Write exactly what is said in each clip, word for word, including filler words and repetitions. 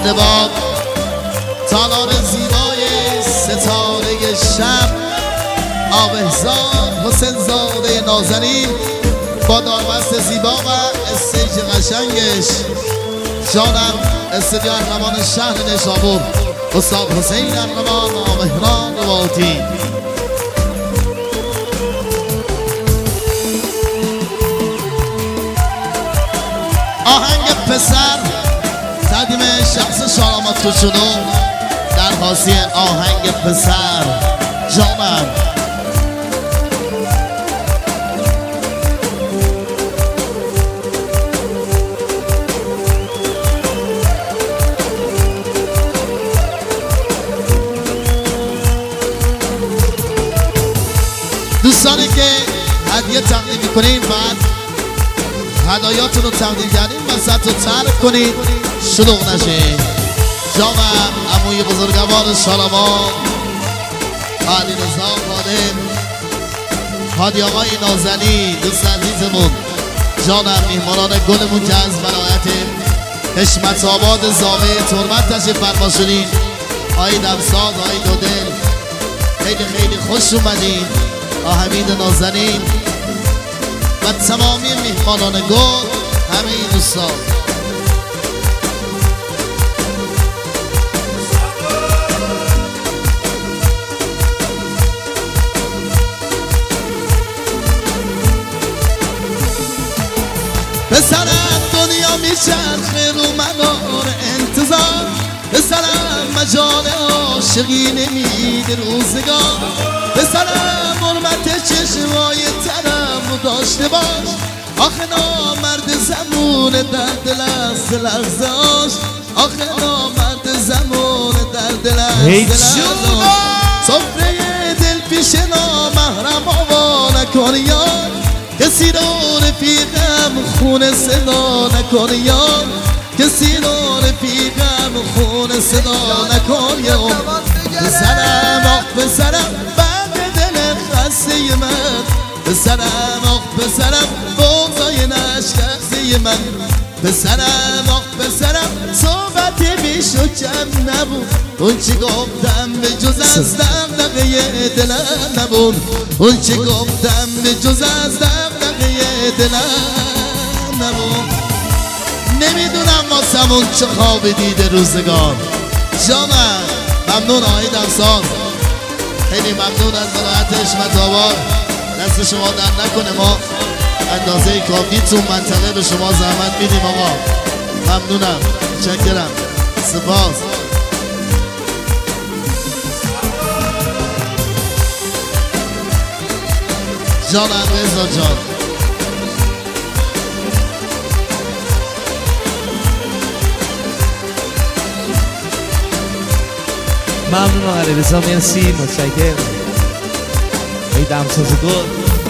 زنده باد تالار زیبای ستاره شب آبهزاد حسین زاده نازنین با داربست زیبا و استیج قشنگش جانم استودیو ارغوان شهر نیشابور استاد حسین ارغوان و مهران رباطی. آهنگ پسر تقدیم شخص شارامات کوچولو در حاشیه آهنگ پسر جانم دوستانی که هدیه تقدیم میکنین بعد هدایاتون رو تقدیم کردین وسط رو ترک کنید شلوغ نشه. جانم عموی بزرگوار شارامات علی رضا خادم هادی آقای نازنی دوست عزیزمون جانم میهمانان گلمون که از ولایت حشمت آباد زاویه ترمت تشریف فرما شدین. آقای دمساز آقای دودل خیلی خیلی خوش اومدین. حمید نازنین و تمامی میهمانان گل همه این دوستان پسرم دنیا میچرخه رو مدار انتظار پسرم مجال عاشقی نمیده روزگار پسرم حرمت چشمای ترم رو داشته باش آخه نامرد زمون درد لحظه لحظاش آخه نامرد زمون درد لحظه لحظاش صفره دل پیش نامحرم آوا نکن یار کسی رو رفیقم خونه صدا نکن یار کسی رو رفیقم خونه صدا نکن یار پسرم آخ پسرم بعد دل خسته من پسرم آخ پسرم بغضای نشکسته من پسرم آخ پسرم صحبت بیش و کم نبود اون چی گفتم به جز از دغدغه دلم نبود اون چی گفتم به جز از دغدغه دلم نبود. نمیدونم واسمون چه خواب دیده روزگار جانم ممنون آقای دمساز خیلی ممنون از ولایت حشمت آباد دست شما در نکنه ما اندازه کافی تو منطقه به شما زحمت میدیم آقا ممنونم چکرم سپاس. جانم رضا جان ممنون آقای رضا مرسی متشکرم. ای دمساز گل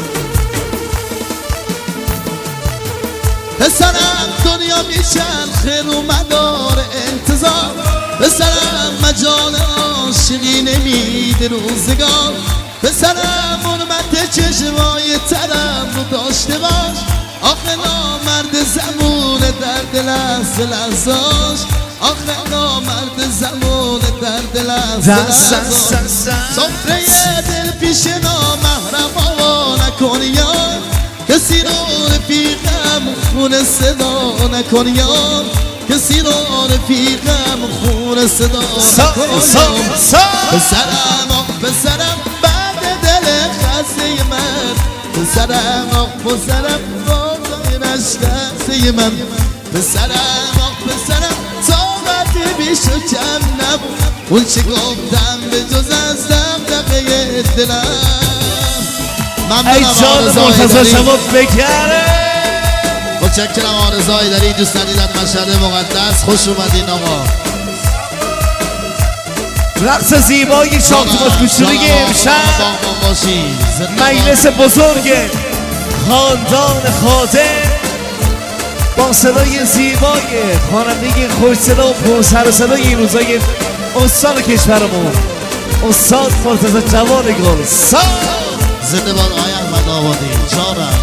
پسرم دنیا میچرخه رو مدار انتظار پسرم مجال عاشقی نمیده روزگار پسرم حرمت چشمای ترم رو داشته باش آخه نامرد زمون درد لحظه لحظاش آخه نامرد زمان درد لحظه لحظاش صفره دل پیش نامحرم آوا نکن یار کسی رو رفیقم خونه صدا نکن یار کسی رو رفیقم خونه صدا نکن یار پسرم آخ پسرم بعد دل خسته من پسرم آخ پسرم بغضای نشکسته من پسرم آخ پسرم صحبت بیش و کم نبود اون چی گفتم به جز از دغدغه دلم. ای جان مرتضی شما بکره متشکرم آرزو حیدری دوست عزیزم مشهد مقدس خوش اومدین آقا. رقص زیبای شاطمات کوچولوی امشب مجلس بزرگ خاندان خادم با صدای زیبای خواننده خوش صدا و پر سر و صدای این روزای استان کشورمون استاد مرتضی جوان گل سال زنده باد آقای احمد آبادی جانم.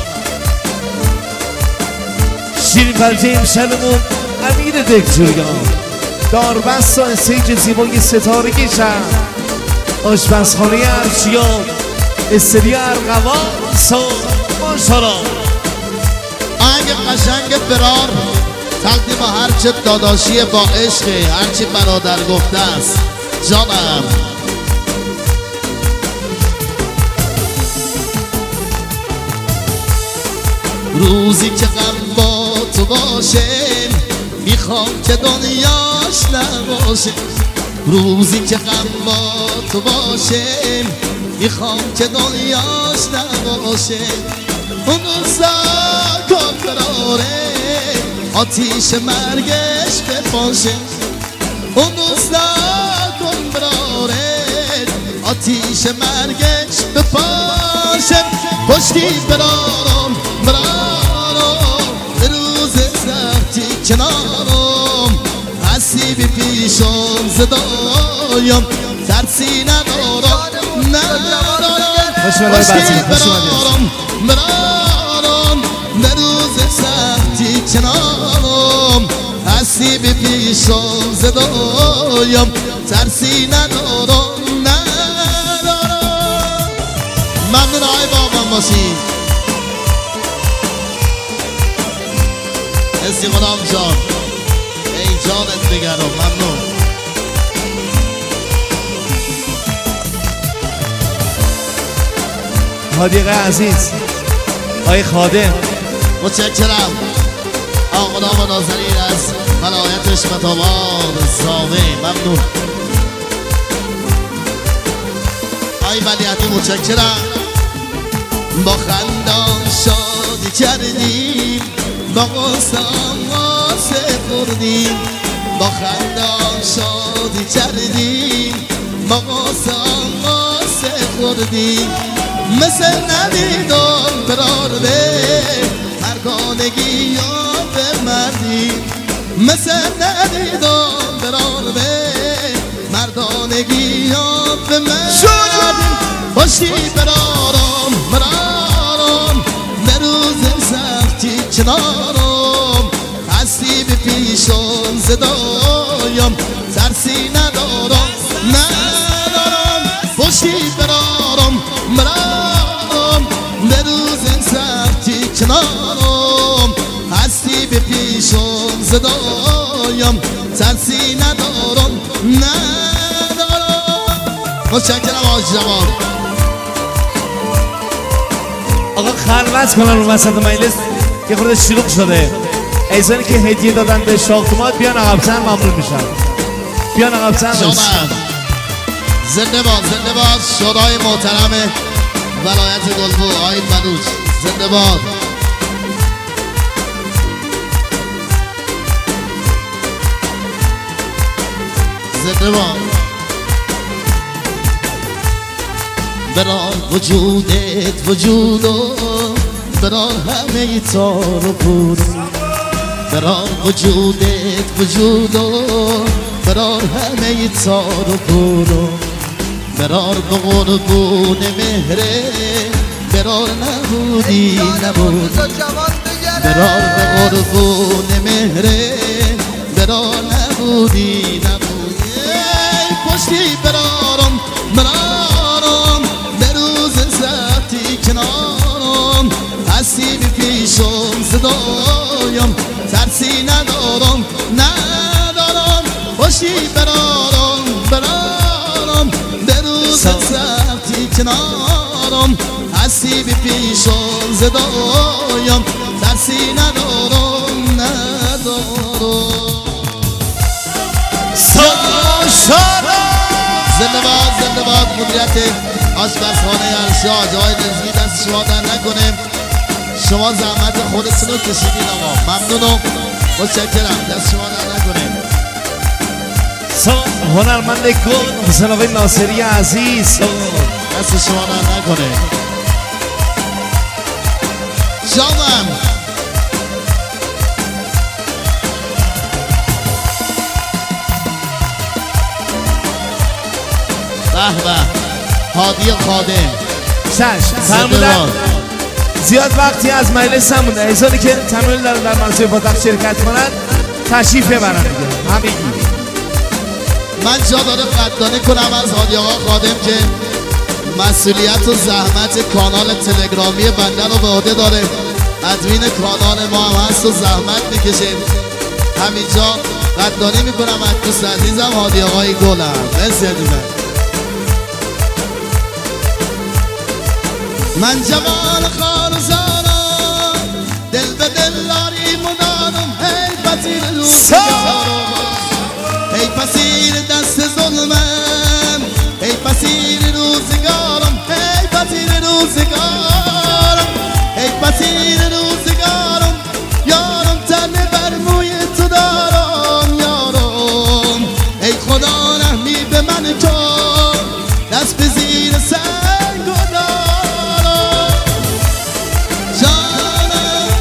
شیرین پرچه امشبمون امیر دکتریان داربست و استیج زیبای ستاره کشم آشپزخانه ارشیاب استدیو ارغوان سال ماشاءالله. آهنگ قشنگ فرار تقدیم هرچه داداشی با عشق هرچی برادر گفته است جانم. روزی که غم با تو باشه میخوام که دنیاش نباشه. روزی که غم با تو باشه میخوام که دنیاش نباشه. اون روزا کن براره آتیش مرگش بپاشه. اون روزا کن براره آتیش مرگش بپاشه. پشتی برارم برارم به روز سختی کنارم هستی بی پیشم زدایم ترسی ندارم ندارم. پشتی برارم برارم به روز سختی کنارم هستی بی پیشم زدایم ترسی ندارم ندارم. ممنون آقای بابا باشی استی غلام جان ای جانت بگرم. ممنون. حدیقه عزیز آقای خادم متشکرم. آقا غلام نازنین از ولایت حشمت آباد زاوه ممنون. آقای ولیعتی متشکرم. با خندان شادی کردیم با قصه قاسه خوردیم. با خندان شادی کردیم با قصه قاسه خوردیم. مثل ندیدم برار به مردانگی یا به مردی. مثل ندیدم برار به مردانگی یا به مردی. باشی برارم برارم به روز سختی کنارم هستی به پیشم زدایم ترسی ندارم ندارم. باشی برارم برارم به روز سختی کنارم هستی به پیشم زدایم ترسی ندارم ندارم. متشکرم آج جوان. آقا خلوت کنن رو وسط مجلس که خورده شلوغ شده. ایزانی که هدیه دادن به شاختمات بیان عقب‌تر ممنون میشن. بیان عقب‌تر جانم. زنده باد زنده باد شورای محترم ولایت گلبو آقای بلوچ زنده باد. زنده باد. برای وجودت وجودو برای همه تار و پود. برای وجودت وجودو برای همه تار و پود. برار به قربون مهره برار نبودی نبود. برار به قربون مهره برار نبودی نبود. پشتی برارم برارم به روز سختی کنارم هستی بی پیشم صدایم ترسی ندارم ندارم. پشتی برارم برارم به روز سختی کنارم هستی بی پیشم زدایم ترسی ندارم ندارم. زنده باد زنده باد. مدیریت آشپزخانه ارشاد آقای رزقی دست شما در نکنه. شما زحمت خودتون رو کشیدین آقا ممنونم متشکرم. دست شما در نکنه. هنرمند گل حسین آقای ناصری عزیز دست شما در نکنه. جانم. به به هادی خادم چشم فرمودن زیاد وقتی از مجلس نمونده. ایزانی که تمایل دارن در مراسم پاتخت شرکت کنن تشریف ببرن دیگه همگی. من جا داره قدردانی کنم از هادی آقا خادم که مسئولیت و زحمت کانال تلگرامی بنده رو به عهده داره. ادمین کانال ما هم هست و زحمت میکشه. همینجا قدردانی میکنم از دوست عزیزم هادی آقای گلم. مرسی عزیزم. من جوان خارزارم دل به دل داری مدارم هی پسیر روزگارم هی پسیر دست ظلمم هی پسیر روزگارم هی پسیر روزگارم هی پسیر روزگارم یارم تنه بر موی تو دارم یارم ای خدا رحمی به من کن دست به زیر سنگ و دارم جانم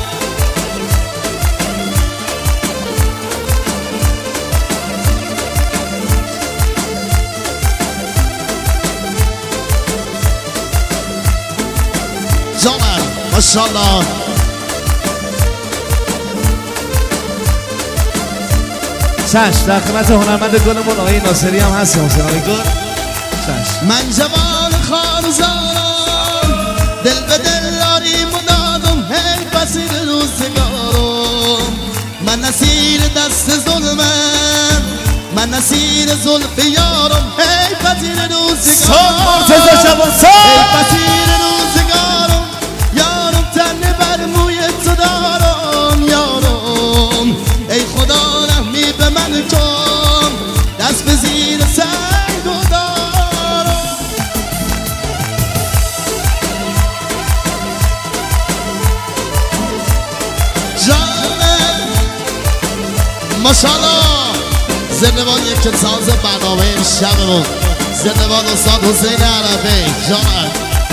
جانم ماشاءالله. چشم در خدمت هنرمند گلمون آقای ناصری هم هستیم. حسین آقای گل چشم. من جوان خارزارم دل به دل داری مدادم هی پسیر روزگارم من نسیر دست ظلمم من نسیر زلف یارم هی پسیر روزگارم هی پسیر روزگارم یارم تنه بر موی تو دارم یارم ای خدا رحمی به من کن دست به زیر سنگ و دارم جانم ماشاءالله. زندبان یک ساز برنامه امشبمون زندبان استاد حسین عرفی جانم.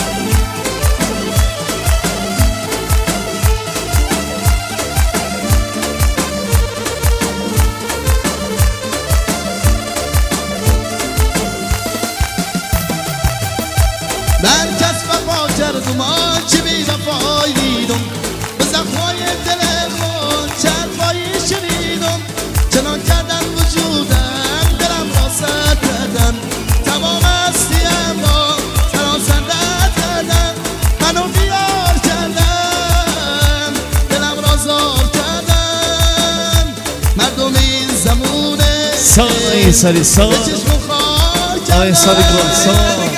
من کس وفا کردم آنچه بی وفایی دیدم به زخمای دل خود چند پایی شنیدم چنان کردن وجودم دلم را سر کردن تمام هستیم را سراسندت کردن منو بیار کردن دلم را زار کردن مردم این زمونه سای سالی سال به چشم خار کردن آقای سالی گل سال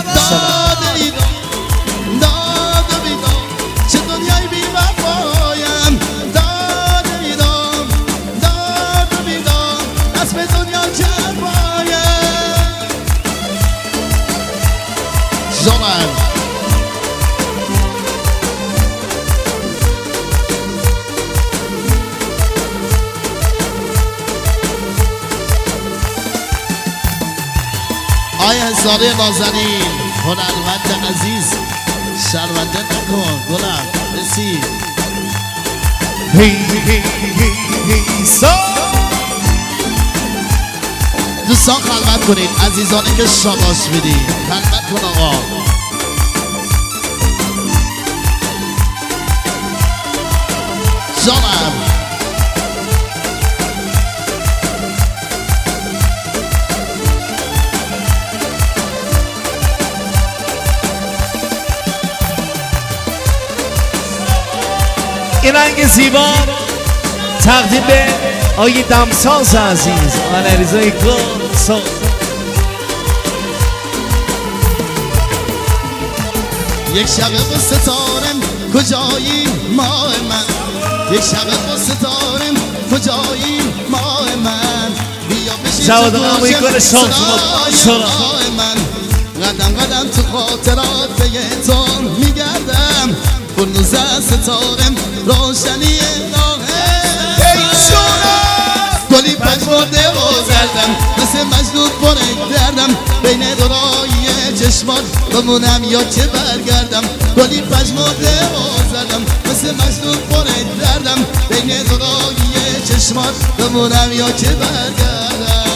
جانم. آیا هزاره نازنین هنرمند عزیز شرمنده نکن گلم رسی هی هی هی هی سا. دوستان خلوت کنید عزیزانی که شاباش میدید خلوت کن آقا. جانم این رنگ زیبا تقدیم به آقای دمساز عزیز آقای علیرضا گل ساز. یک شب با ستارم کجایی ماه من یک شب با ستارم کجایی ماه من بیا بشین جواد آقای گل ساز ماه من قدم قدم تو خاطرات به تو میگردم برنوزه ستارم روشنی راهه گلی پژمرده و زردم مثل مجنون پره دردم بین دورای چشمان بمونم یا که برگردم گلی پژمرده و زردم مثل مجنون پره دردم بین دورای چشمان بمونم یا که برگردم.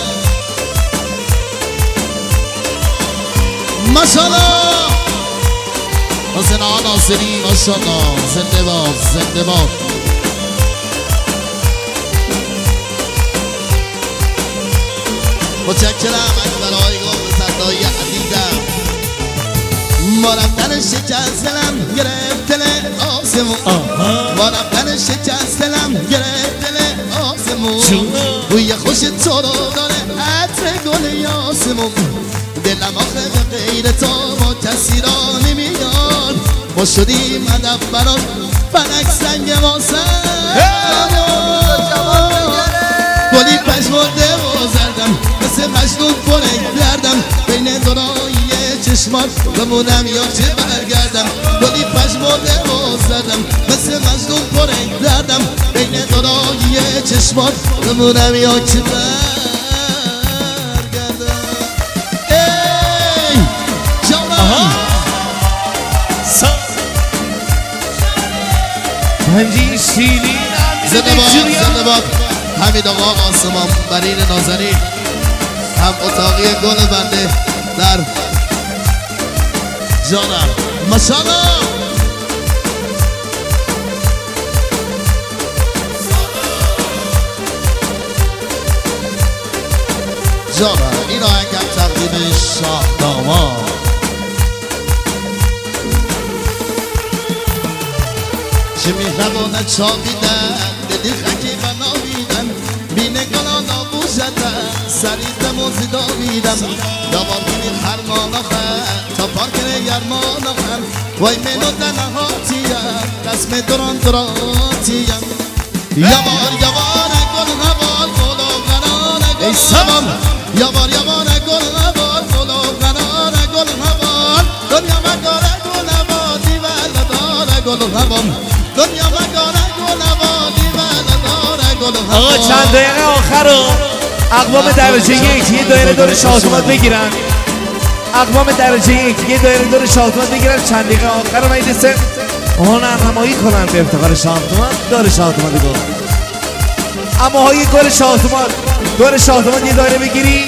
ماشاءالله حسین آقا ناصری ماشاءالله زنده باد زنده باد. متشکرم از برای گفت صدای عدیدم ما رفتن شکست دلم گرفت دل آسمون ما رفتن شکست دلم گرفت دل آسمون بوی خوش تو رو داره عطر گل یاسمون دلم آخه به غیر تو با کسی را نمیاد ما شدیم هدف برات فلک سنگ واسم گلی پشمرده و زردم مثل مجنون پره دردم بین دورایی چشمات بمونم یا چه برگردم گلی پشمرده و زردم مثل مجنون پره دردم بین دورایی چشمات بمونم یا چه برگردم ای جانم پنجی شیرین زنده باد زنده باد حمید آقا آسمان برین نازنین هم اتاقی گل بنده در جانم ماشاءالله جانم این آهنگم تقدیم شاهنامه چه مهربانه چاقیدن دلی خکی و نامیدن بینه گلان آبو زدن سریت موزی دامیدم یا بابینی خرمان آخر تا پارکر گرمان آخر وای منو دنهاتیم قسم دران دراتیم یوار یوار گل هوار گل و قرار گل هوار یوار یوار گل هوار گل و قرار گل هوار دنیا مگاره گل هوار دیوال داره گل هوار دنیا مگاره گل هوار دیوال داره گل هوار آقا چند دقیقه آخر رو اقوام درجه یک یه دایره دور شاهزاده بگیرن اقوام درجه یک یه دایره دور شاهزاده بگیرن چند دقیقه آخر رو من سه هنرنمایی کنن به افتخار شاهزاده دور شاهزاده دور اما های گل شاهزاده دور شاهزاده یه دایره بگیری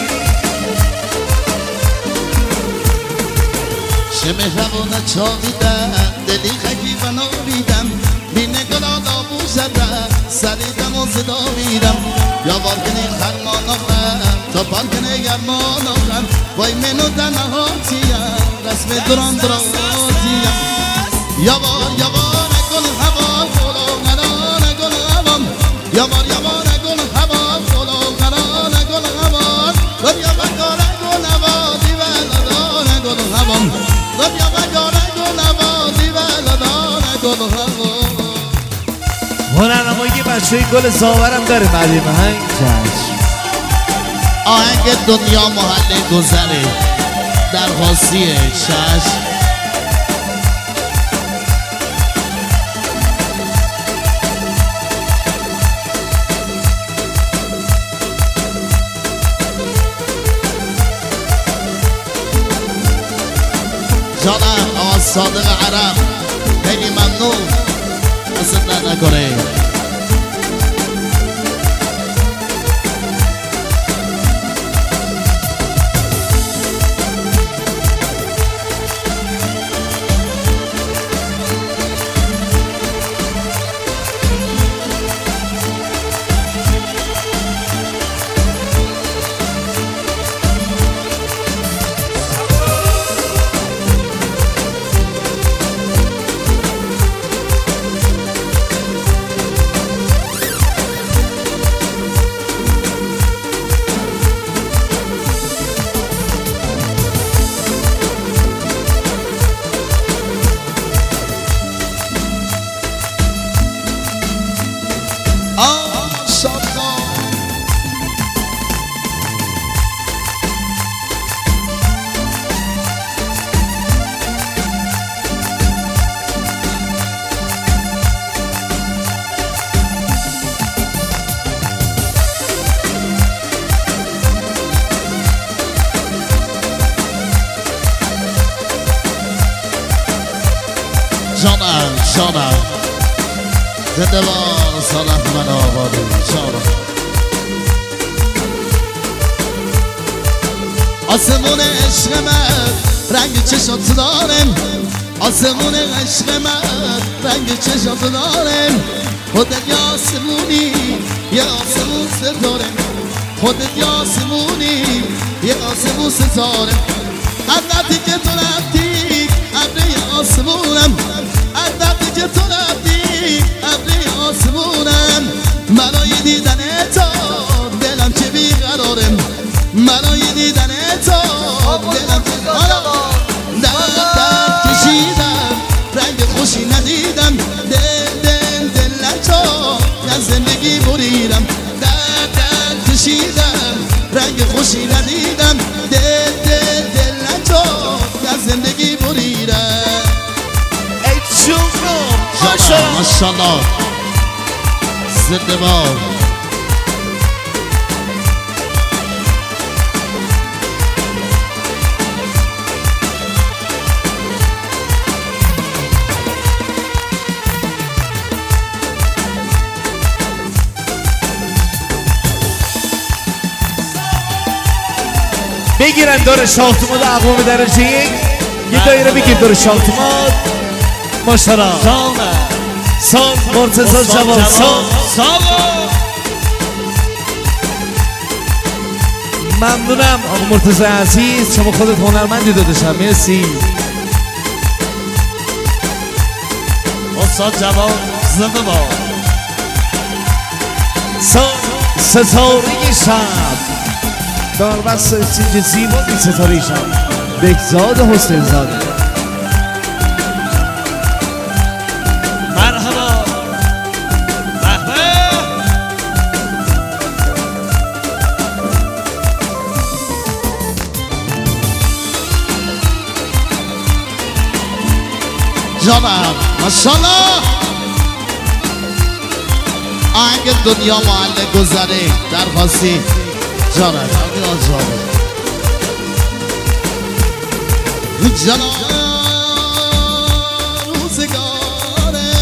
چه مهربانه چاقیدن دلی خکی و نامیدم بینه گلان آبو زدن سریدم و صدا میدم یا بارکنی خرمان آخر تا پارکنه گرمان آخر وای منو دنهاتیم رسم دران دراتیم یا بار یا بار گل هوا گل و قرار گل هوا یا بار یا بار گل هوا گل و قرار گل هوا دنیا بگاره گل هوا دیوال داره گل هوا دنیا بگاره گل هوا دیوال داره گل هوا هنرنمایی که بچه های گل زاورم داره بعدی محنگ چشم آهنگ دنیا محله گذره درخواستی چشم جانم آواز صادق عرب خیلی ممنون مثل نکنه جانم جانم زنده باد صالح من آبادی جانم آسمون عشق من رنگ چشات دارم آسمون عشق من رنگ چشات دارم خودت یا آسمونی یا آسمون ستاره خودت یه آسمونی یه آسمون ستاره از وقتی که تو رفتی ابری آسمونم از وقتی که تو رفتی ابری آسمونم برای دیدن تو دلم چه بیقرارم برای دیدن تو دلم چه بیقرارم درد درد کشیدم رنگ خوشی ندیدم دل دل دل تو از زندگی بریدم درد درد کشیدم رنگ خوشی ندیدم دل دل دل تو از زندگی بریدم ای جونم ماشاءالله ماشاءالله زنده باد بگیرن دور شاختماد اقوام درجه یک یه دایره بگیر دور شاختماد ماشاءالله سان مرتضی جوان سان ممنونم آقا مرتضی عزیز شما خودت هنرمندی داداشم مرسی استاد جوان زنده باد سان ستاره شب دار بست سینج زیبا بی ستاره شب بهزاد حسین زاده مرحبا بهبه جانم ماشاءالله آهنگ دنیا معلق گذره درخواستی جانم جانم جانم روزگاره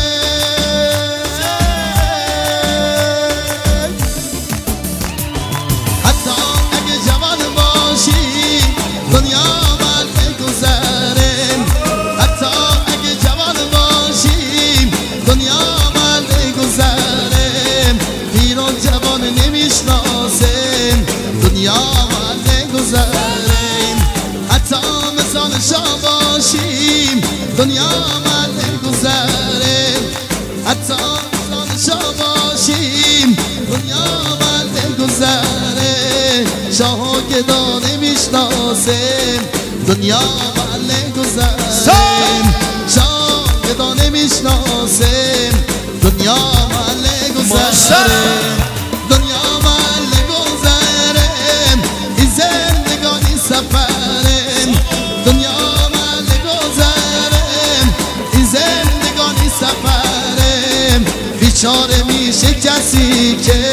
حتی اگه جوان باشی دنیا معلق گذره حتی اگه جوان باشی دنیا معلق گذره ایران جوان نمیشناسه دنیا معلق گذره حتی مثال شا باشیم دنیا معلق گذره حتی مثال شا باشیم دنیا معلق گذره شاها که دا نمیشناسه دنیا معلق گذره شاه که دا نمیشناسه دنیا معلق گذره دنیا معلق گذره این زندگانی سفره دنیا معلق گذره این زندگانی سفره بیچاره میشه کسی که